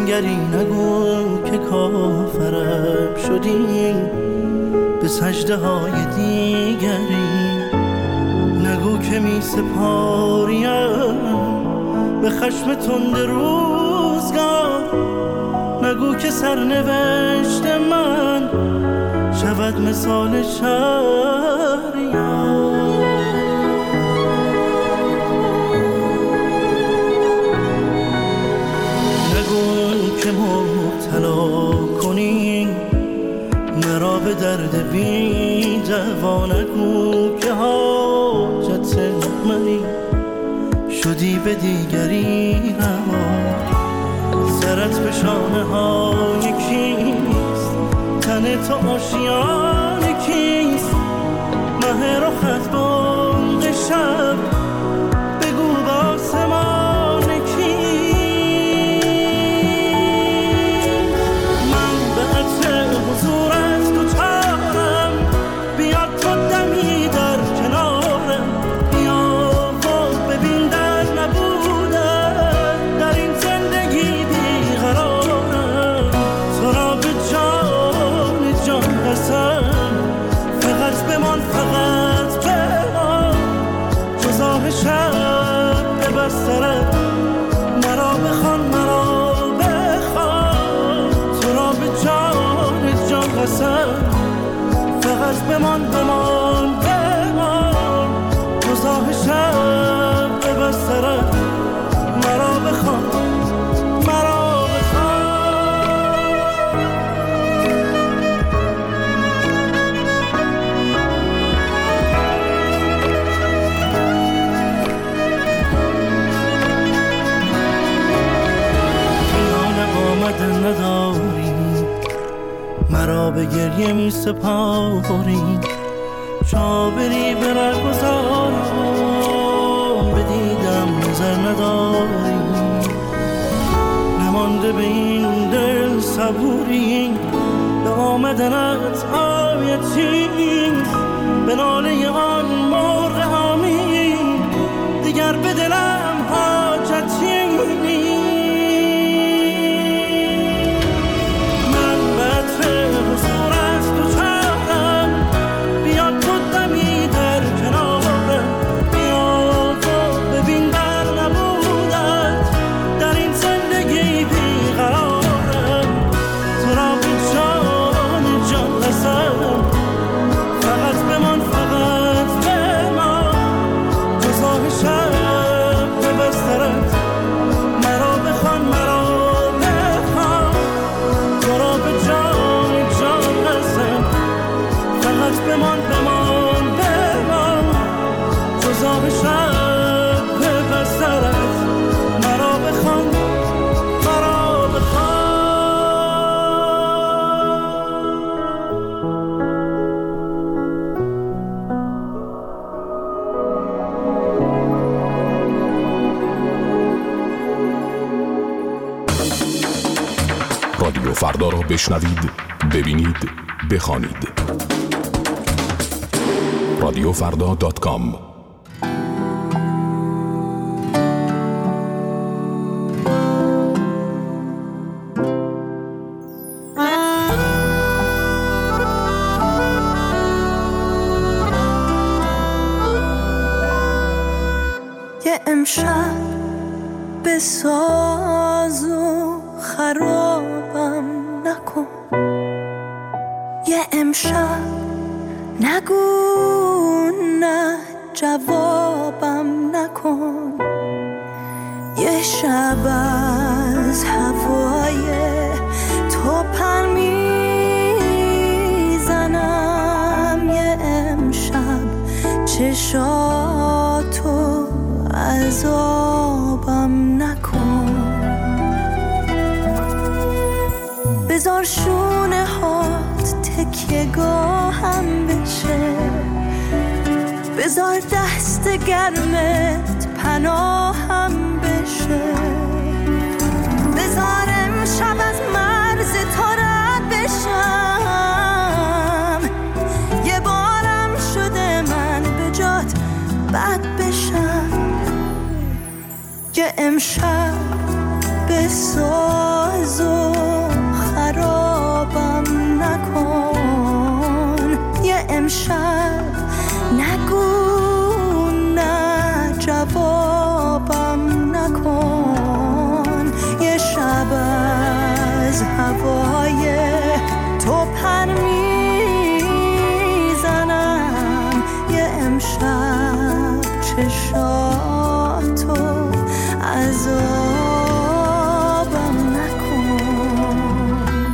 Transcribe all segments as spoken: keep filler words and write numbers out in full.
دیگری نگو که کافرم شدی، به سجده های دیگری نگو که می سپاریم به خشم تند روزگار، نگو که سرنوشت من شود مثال شهریار. که مبتلا کنی مرا به درد بی دوا، نگو که حاجت منی شدی به دیگری روا. سرت به شانه های کیست، تن تو آشیان کیست، مه رخت بانگ شب بگو با آسمان کیست. حضورت تو چارم، بیاد تو دمی در کنارم، بیا و ببین در نبودن در این زندگی بیقرارم. تو را به جان جان قسم فقط بمان، فقط بمان، جزاه شب به بسترم مرا بخوان، مرا بخوان. تو را به جان قسم فقط بمان، بمان، بمان، روزاه شب به بسترم مرا بخوان، مرا خیال آمدن نداری، مرا به گریه می سپاری، چا بری بره گذارم به دیدم نظر نداری. نمانده به این دل صبوری، به آمدنت آیتی، به ناله آن مرغ حامی دیگر به دلم حاجتی. بمان، بمان، بمان، جزاه شب به بسترت مرا بخوان، مرا بخوان. رادیو فردا را بشنوید، ببینید، بخوانید. رادیو فردا دات کام. یه امشب به ساز و خرابم نکن، یه امشب نگو نه جوابم نکن، یه شب از هوای تو پر میزنم، یه امشب چشاتو عذابم نکن. بذار شونه هات تکیه گاهم بشه، بذار دست گرمت پناهم بشه، بذار امشب از مرز تو رد بشم، یه بارم شده من به جات بد بشم. یه امشب به ساز و چشاتو عذابم نکن.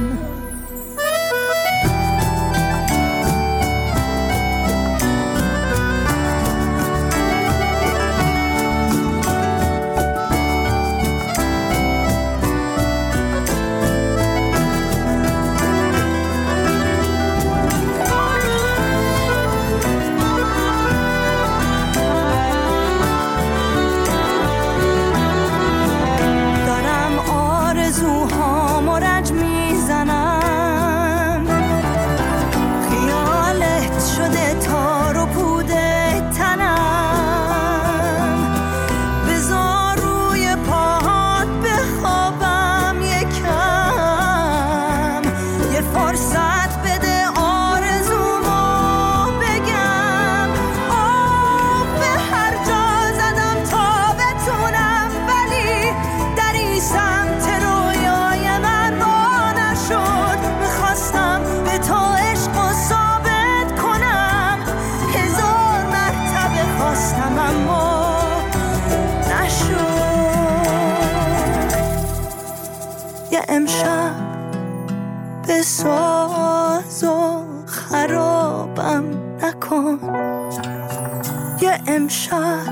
امشب به ساز و خرابم نکن. یه امشب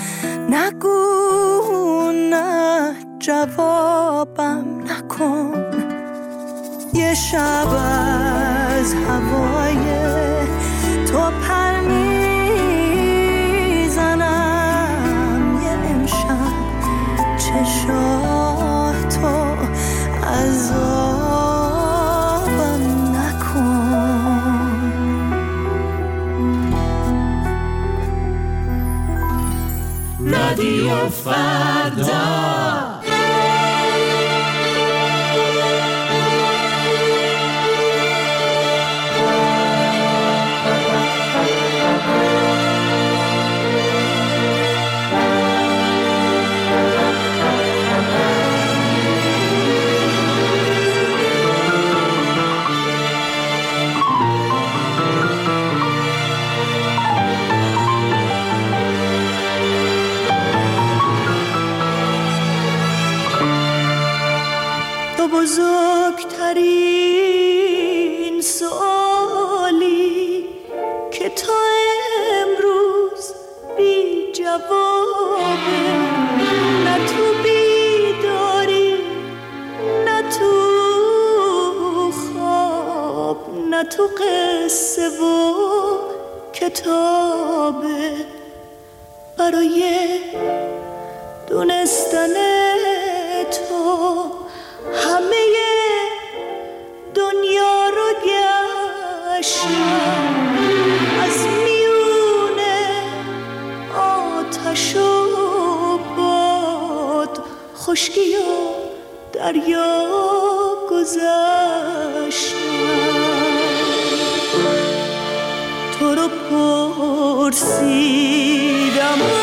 نگو نه جوابم نکن. یه شب از هوای تو پر میزنم. یه امشب چشاتو عذابم نکن. رادیو فردا بزرگترین سوالی که تا امروز بی جوابه. نه تو بیداری نه تو خواب نه تو قصه و کتابه. برای دونستن تو همه دنیا رو گشتم. از میونه آتش و باد خشکی و دریا گذشتم. تو رو پرسیدم و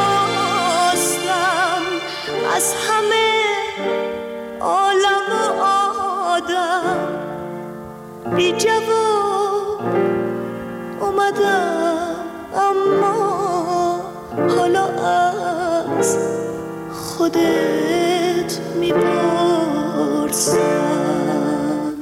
خواستم از همه عالم و آدم. بی جواب اومدم اما حالا از خودت میپرسم.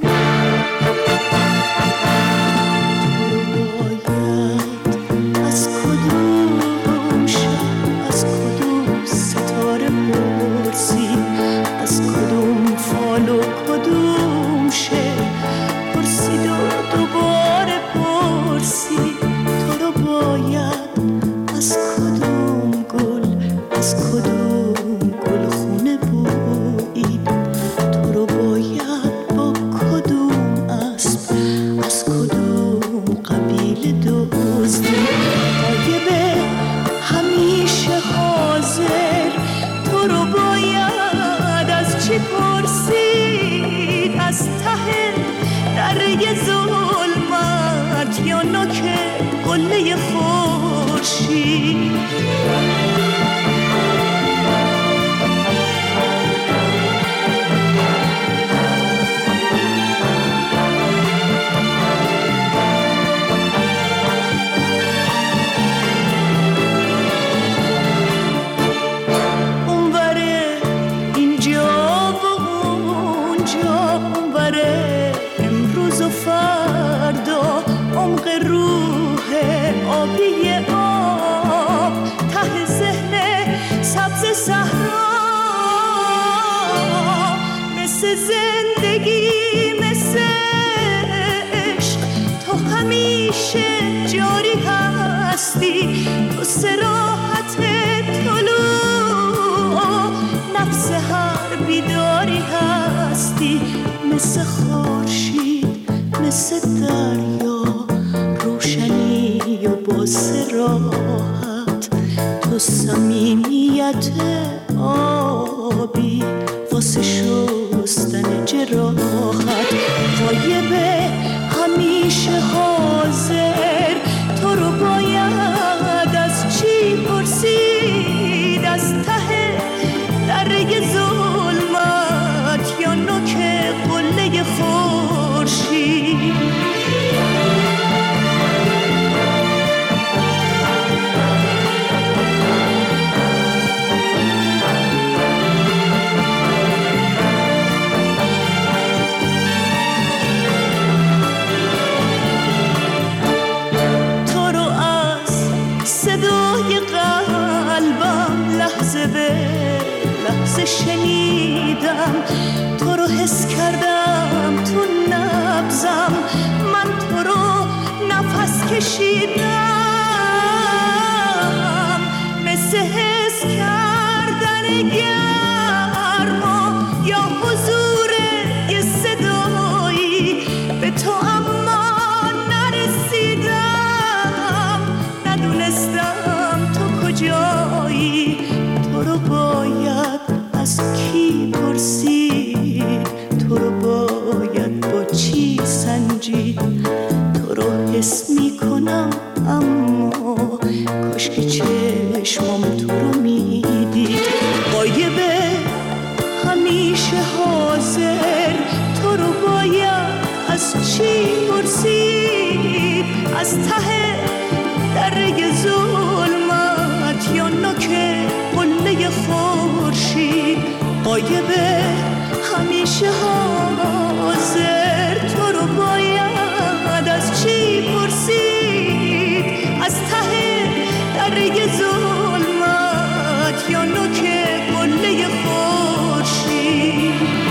از کدوم شب از کدوم ستاره پرسی. از کدوم فال و کدوم شعر پرسید و دوباره پرسی. تو رو باید از کدوم گل از کدوم گلخونه بویید. تو رو باید با کدوم اسب از کدوم قبیله دزدید. غایبه همیشه حاضر. تو رو باید از چی پرسید؟ از ته دره ظلمت یا نوک قله خورشید. فردا عمق روح آبی آب ته ذهن سبز صحرا مثل زندگی مثل عشق تو همیشه جاری هستی تو صراحت طلوع نفس هر بیداری هستی مثل خورشید مثل دریا روشنی و با صراحت تو صمیمیت آبی واسه شستن جراحت غایبه همیشه حاضر تو رو باید از چی پرسید از ته دره ظلمت یا نوک قله خورشید لحظه به لحظه شنیدم تو رو حس کردم تو نبضم من تو رو نفس کشیدم مثل حس کردن گرما یا حضور یه صدایی به تو اما نرسیدم ندونستم تو کجایی تو رو باید از کی پرسید تو رو باید با چی سنجید تو رو حس میکنم اما کاش که چشمم تو رو میدید غایبه همیشه حاضر تو رو باید از چی پرسید از ته دره ظلمت یا نوک قله خورشید غایبه همیشه حاضر تو رو باید از چی پرسید از ته دره ظلمت یا نوک قله خورشید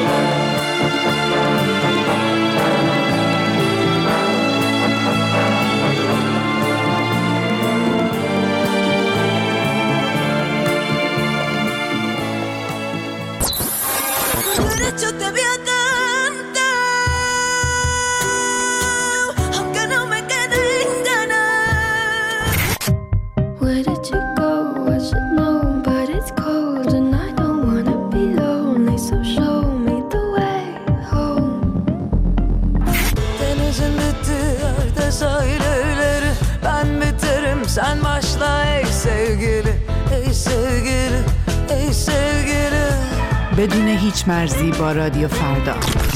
Yo te voy a cantar, aunque no me queden ganas. Where did you go? I should know, but it's cold and I don't wanna be lonely. So show me the way home. Denizin bitti, yerde sahilleri. Ben biterim, sen başla ey sevgili, ey sevgili, ey sevgili. بدون هیچ مرزی با رادیو فردا.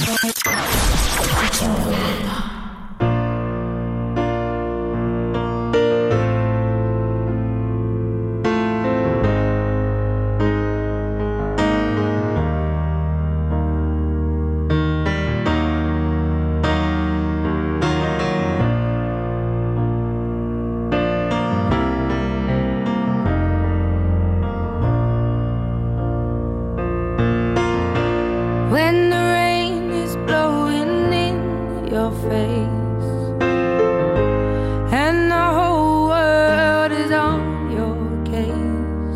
When the rain is blowing in your face and the whole world is on your case,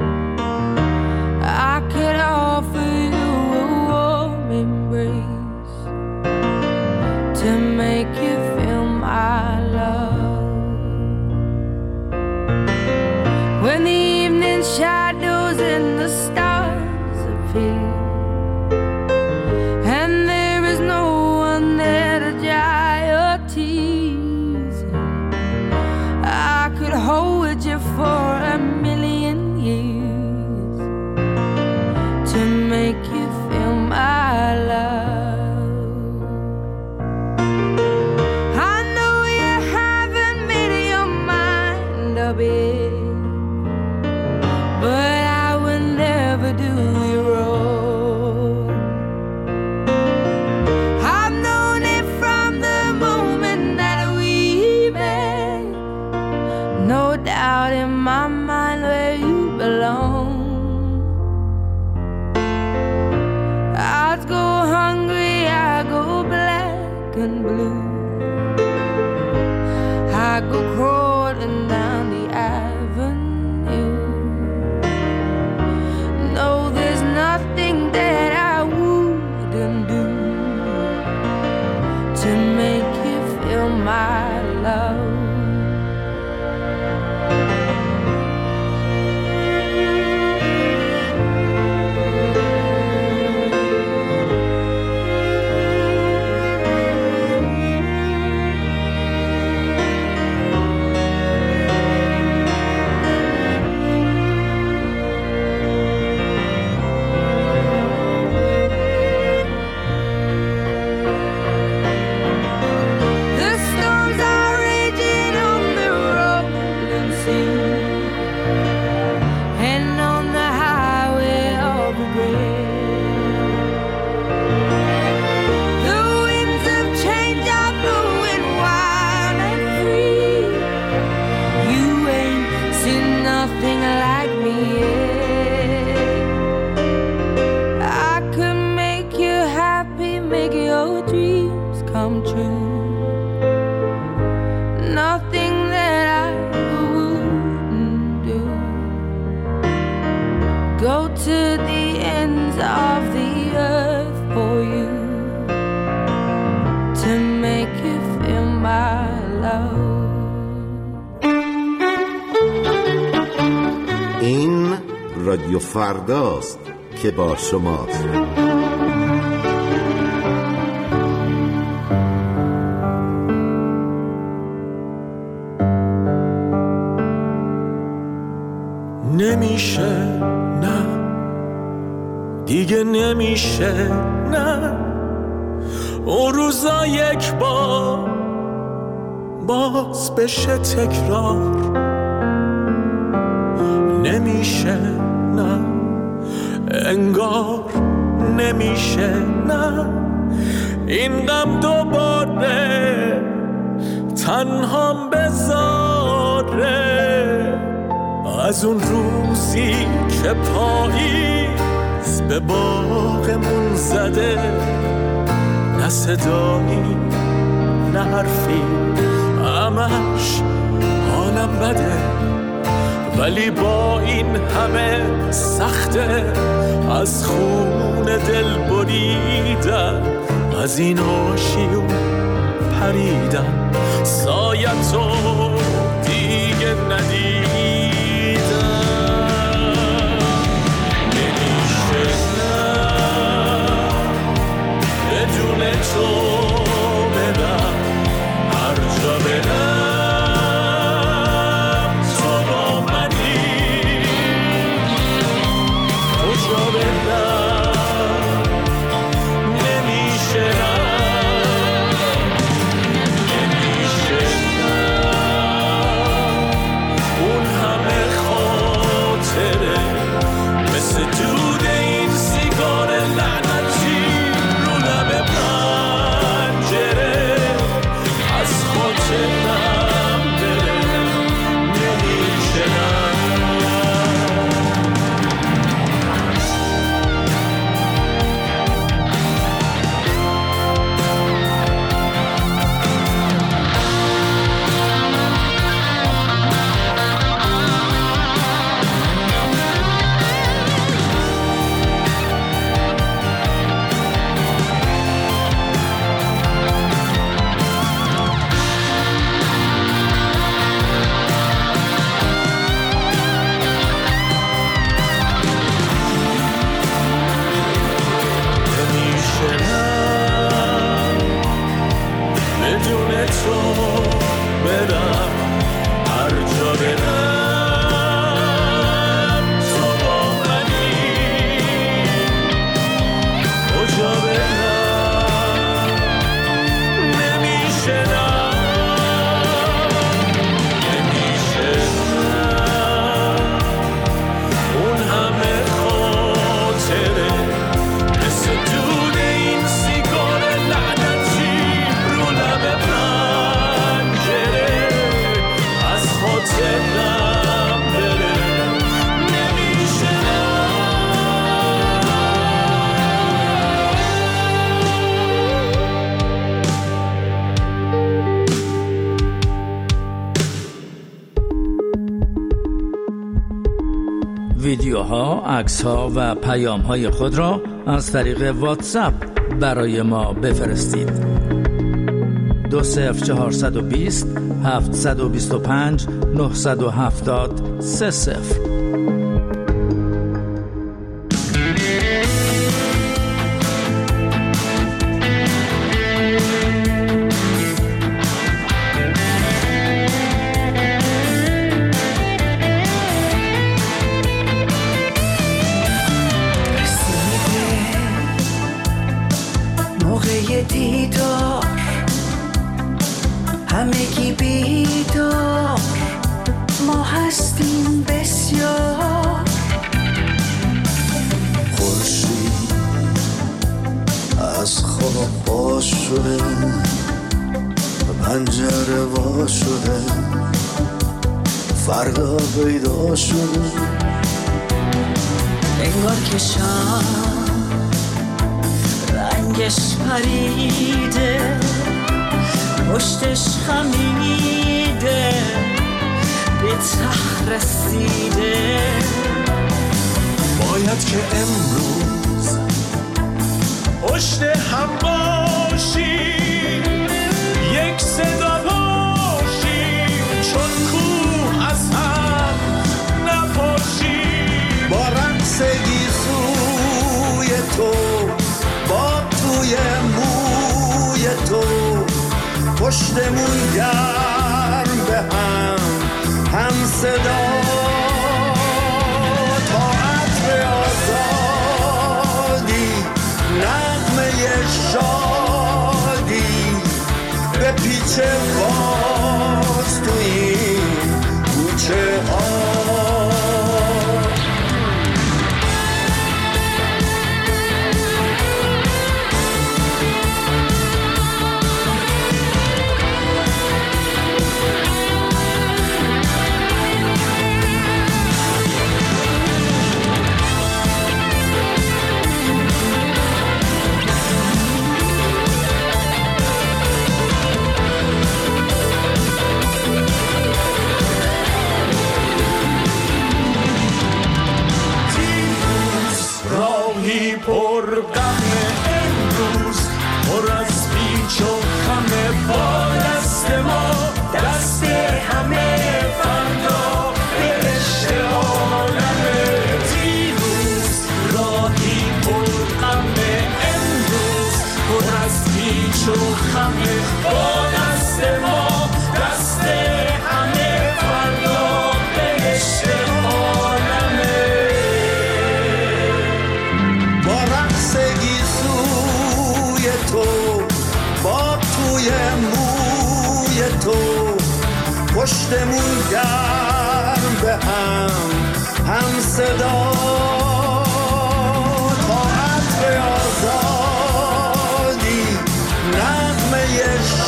I could offer you a warm embrace to make you feel my love. When the evening shadows and the stars appear hold you for a million years to make you feel my love. I and blue. I go crawling down the avenue. No, there's nothing that I wouldn't do to make you feel my love. رادیو فرداست که با شماست. نمیشه نه دیگه نمیشه نه اون روزا یک بار باز بشه تکرار. نمیشه نه انگار نمیشه نه این غم دوباره تنهام بذاره از اون روزی که پاییز به باغمون زده. نه صدایی نه حرفی همش حالم بده ولی با این همه سخته از خون دل بریدن از این آشیون پریدن سایتو دیگه ندیدن. نمیشه نه بدون تو برم هر جا برم تو با منی کجا برم نمیشه نه نمیشه نه اون همه خاطره مثل دود این سیگار لعنتی رو لب پنجره از خاطرم بره نمیشه نه. ویدیوها، عکس‌ها و پیام‌های خود را از طریق واتساپ برای ما بفرستید. دو صفر چهارصد و بیست هفتصد و بیست و پنج نهصد و هفتاد سه صفر. دیدار همگی بیدار، ما هستیم بسیار. خورشید از خواب باز شده، پنجره وا شده، فردا پیدا شده. انگار که شام رنگش پریده، پشتش خمیده، به ته رسیده. باید که امروز پشت هم باشیم، یک صدا باشیم، چون کوه از هم نپاشیم. با رقص گیسوی تو، با توی موی تو، پشتمون گرم به هم هم صدا. تا عطر آزادی، نغمه شادی، به پیچ باز تو این کوچه ها. پر غم امروز، پر از پیچ و خم، با دست ما دست همه، فردا بهشت عالمه. دیروز راهی پر غم امروز، پر از پیچ و خم، با دست ما دست همه، فردا بهشت عالمه. تو با توی موی تو، پشتمون گرم به هم هم صدا. تا عطر آزادی، نغمه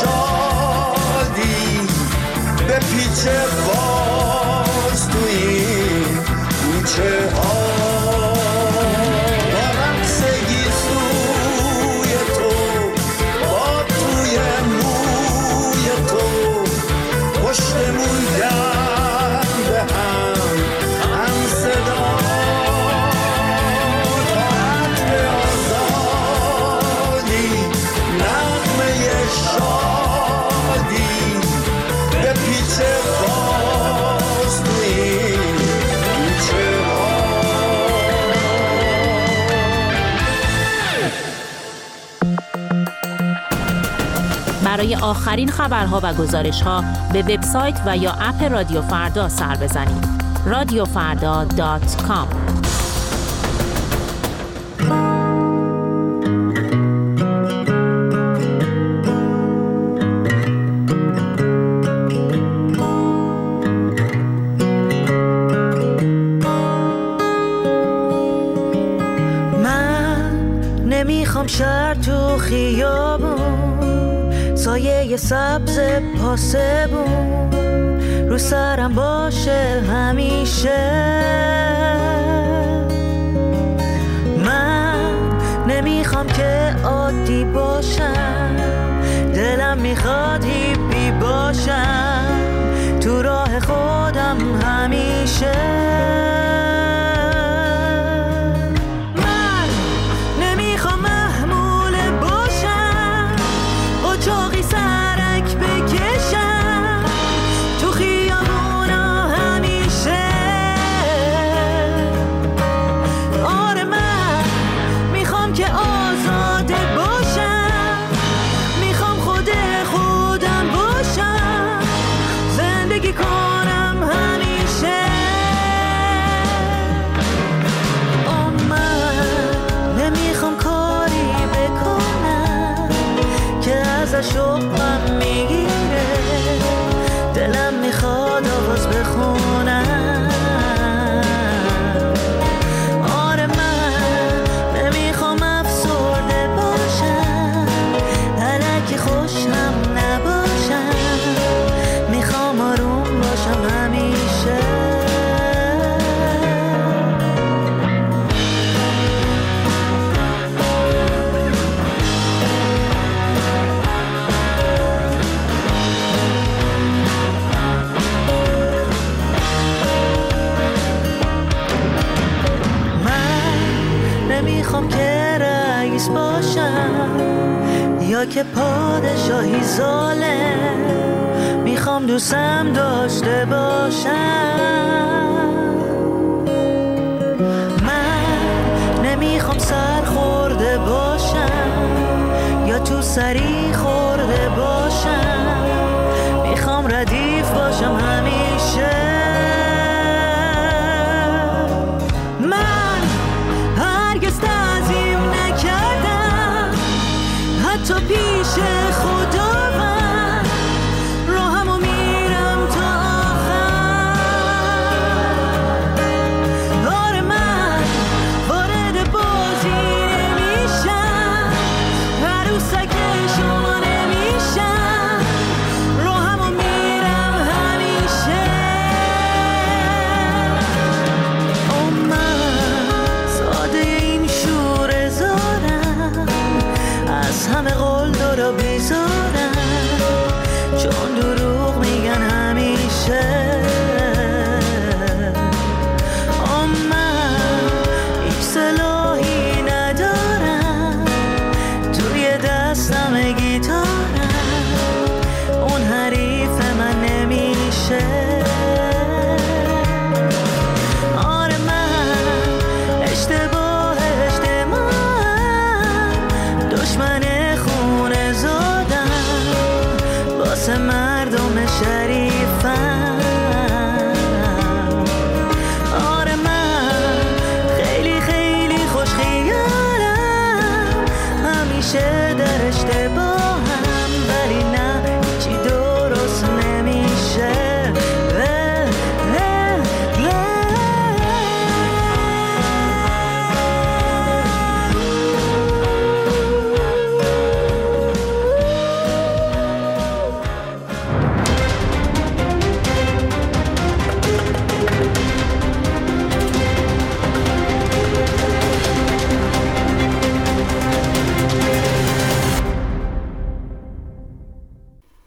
شادی، به پیچ باز تو این کوچه ها. پشتمون گرم به هم هم صدا. تا عطر آزادی، نغمه شادی، به پیچ باز تو این کوچه ها. برای آخرین خبرها و گزارش‌ها به وبسایت و یا اپ رادیو فردا سر بزنید. رادیو فردا دات کام. من نمیخوام شهر تو خیابون، سایه سبز پاسبون رو سرم باشه همیشه. من نمیخوام که عادی باشم، دلم میخواد هیپی باشم، تو راه خودم همیشه. هم نباشم، میخوام آروم باشم همیشه. نمیخوام که رئیس باشم یا که پادشاهی ظالم، میخوام دوستم داشته باشم. من نمیخوام سر خورده باشم یا تو سری خورده باشم،